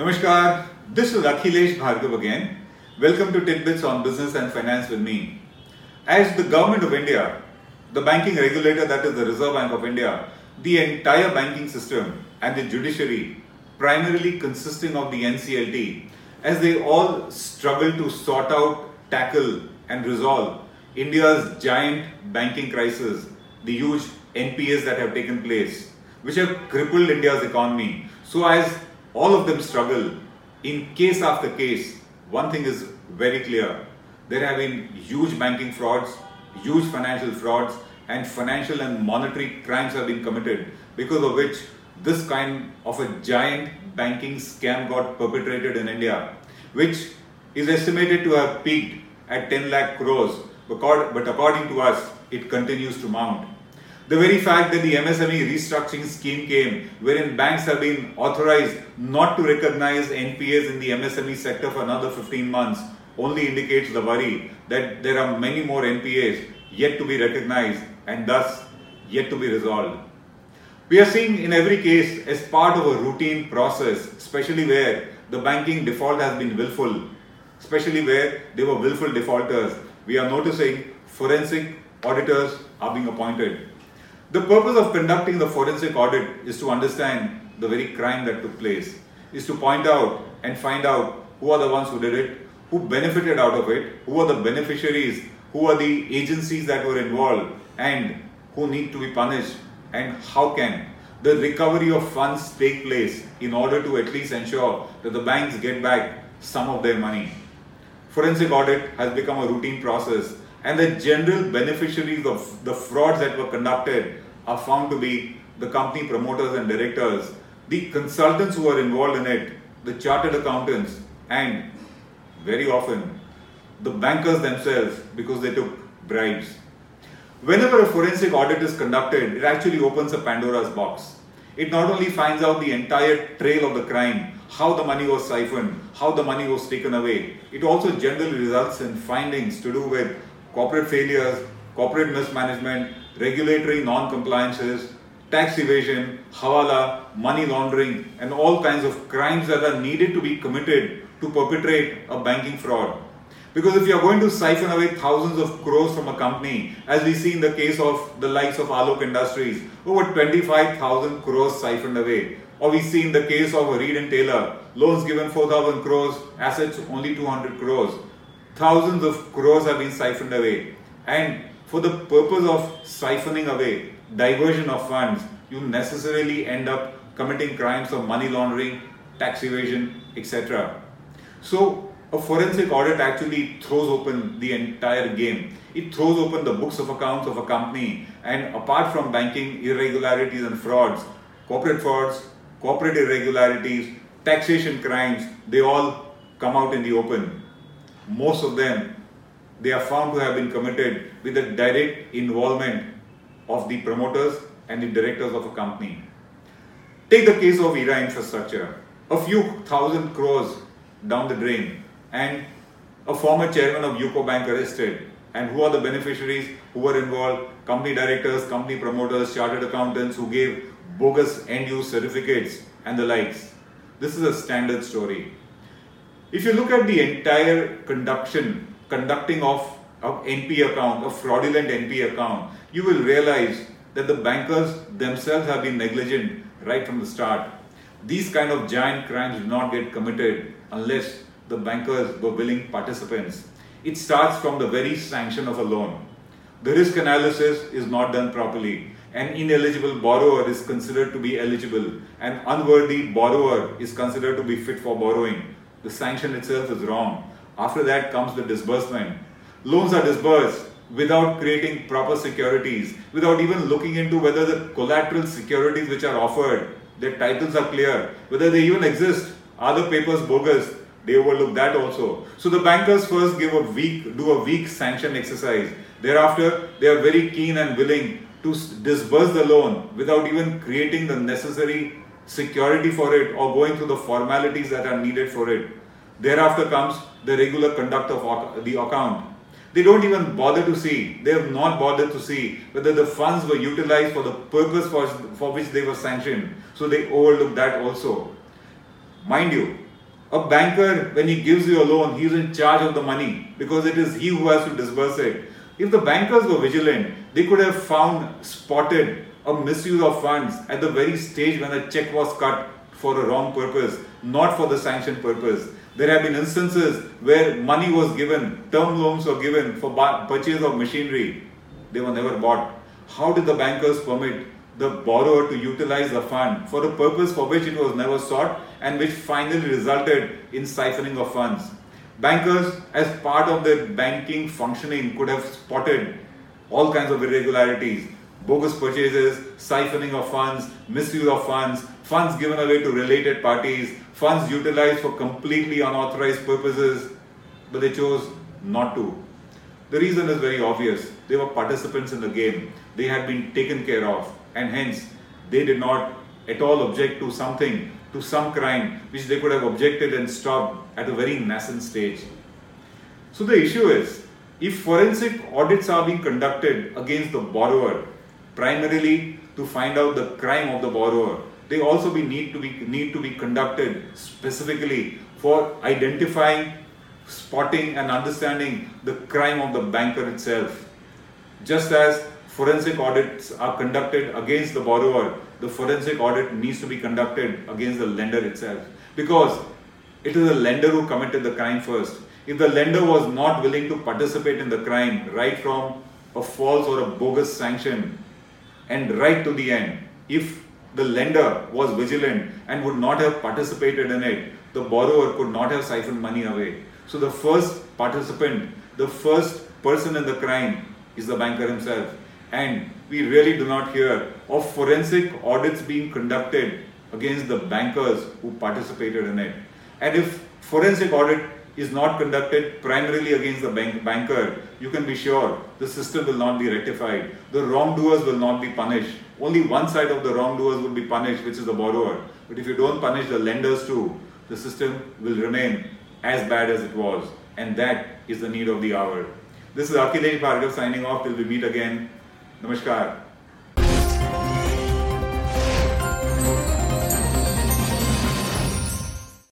Namaskar, this is Akhilesh Bhargav again. Welcome to Tidbits on Business and Finance with me. As the Government of India, the banking regulator, that is the Reserve Bank of India, the entire banking system and the judiciary, primarily consisting of the NCLT, as they all struggle to sort out, tackle and resolve India's giant banking crisis, the huge NPAs that have taken place, which have crippled India's economy. So as all of them struggle, in case after case, one thing is very clear. There have been huge banking frauds, huge financial frauds, and financial and monetary crimes have been committed, because of which this kind of a giant banking scam got perpetrated in India, which is estimated to have peaked at 10 lakh crores, but according to us, it continues to mount. The very fact that the MSME restructuring scheme came, wherein banks have been authorized not to recognize NPAs in the MSME sector for another 15 months, only indicates the worry that there are many more NPAs yet to be recognized and thus yet to be resolved. We are seeing in every case as part of a routine process, especially where the banking default has been willful, especially where they were willful defaulters, we are noticing forensic auditors are being appointed. The purpose of conducting the forensic audit is to understand the very crime that took place, is to point out and find out who are the ones who did it, who benefited out of it, who are the beneficiaries, who are the agencies that were involved and who need to be punished, and how can the recovery of funds take place in order to at least ensure that the banks get back some of their money. Forensic audit has become a routine process, and the general beneficiaries of the frauds that were conducted are found to be the company promoters and directors, the consultants who are involved in it, the chartered accountants, and very often the bankers themselves, because they took bribes. Whenever a forensic audit is conducted, it actually opens a Pandora's box. It not only finds out the entire trail of the crime, how the money was siphoned, how the money was taken away, it also generally results in findings to do with corporate failures, corporate mismanagement, regulatory non-compliances, tax evasion, hawala, money laundering, and all kinds of crimes that are needed to be committed to perpetrate a banking fraud. Because if you are going to siphon away thousands of crores from a company, as we see in the case of the likes of Alok Industries, over 25,000 crores siphoned away, or we see in the case of Reed and Taylor, loans given 4,000 crores, assets only 200 crores. Thousands of crores have been siphoned away, and for the purpose of siphoning away, diversion of funds, you necessarily end up committing crimes of money laundering, tax evasion, etc. So a forensic audit actually throws open the entire game. It throws open the books of accounts of a company, and apart from banking irregularities and frauds, corporate irregularities, taxation crimes, they all come out in the open. Most of them, they are found to have been committed with the direct involvement of the promoters and the directors of a company. Take the case of IRA Infrastructure. A few thousand crores down the drain, and a former chairman of UCO Bank arrested. And who are the beneficiaries who were involved? Company directors, company promoters, chartered accountants who gave bogus end-use certificates and the likes. This is a standard story. If you look at the entire conducting of NPA account, a fraudulent NPA account, you will realize that the bankers themselves have been negligent right from the start. These kind of giant crimes do not get committed unless the bankers were willing participants. It starts from the very sanction of a loan. The risk analysis is not done properly. An ineligible borrower is considered to be eligible. An unworthy borrower is considered to be fit for borrowing. The sanction itself is wrong. After that comes the disbursement. Loans are disbursed without creating proper securities, without even looking into whether the collateral securities which are offered, their titles are clear, whether they even exist. Are the papers bogus? They overlook that also. So the bankers first do a weak sanction exercise. Thereafter, they are very keen and willing to disburse the loan without even creating the necessary security for it or going through the formalities that are needed for it. Thereafter comes the regular conduct of the account. They don't even bother to see, they have not bothered to see whether the funds were utilized for the purpose for which they were sanctioned. So they overlook that also. Mind you, A banker, when he gives you a loan, he is in charge of the money because it is he who has to disburse it. If the bankers were vigilant, they could have spotted a misuse of funds at the very stage when a check was cut for a wrong purpose, not for the sanctioned purpose. There have been instances where money was given, term loans were given for purchase of machinery. They were never bought. How did the bankers permit the borrower to utilize the fund for a purpose for which it was never sought and which finally resulted in siphoning of funds? Bankers, as part of their banking functioning, could have spotted all kinds of irregularities, bogus purchases, siphoning of funds, misuse of funds, funds given away to related parties, funds utilized for completely unauthorized purposes, but they chose not to. The reason is very obvious. They were participants in the game. They had been taken care of, and hence they did not at all object to something, to some crime which they could have objected and stopped at a very nascent stage. So the issue is, if forensic audits are being conducted against the borrower, primarily to find out the crime of the borrower, they also need to be conducted specifically for identifying, spotting and understanding the crime of the banker itself. Just as forensic audits are conducted against the borrower, the forensic audit needs to be conducted against the lender itself, because it is the lender who committed the crime first. If the lender was not willing to participate in the crime right from a false or a bogus sanction and right to the end, if the lender was vigilant and would not have participated in it, the borrower could not have siphoned money away. So the first participant, the first person in the crime is the banker himself. And we really do not hear of forensic audits being conducted against the bankers who participated in it. And if forensic audit is not conducted primarily against the banker, you can be sure the system will not be rectified. The wrongdoers will not be punished. Only one side of the wrongdoers will be punished, which is the borrower. But if you don't punish the lenders too, the system will remain as bad as it was. And that is the need of the hour. This is Akhilesh Bhargav signing off till we meet again. Namaskar.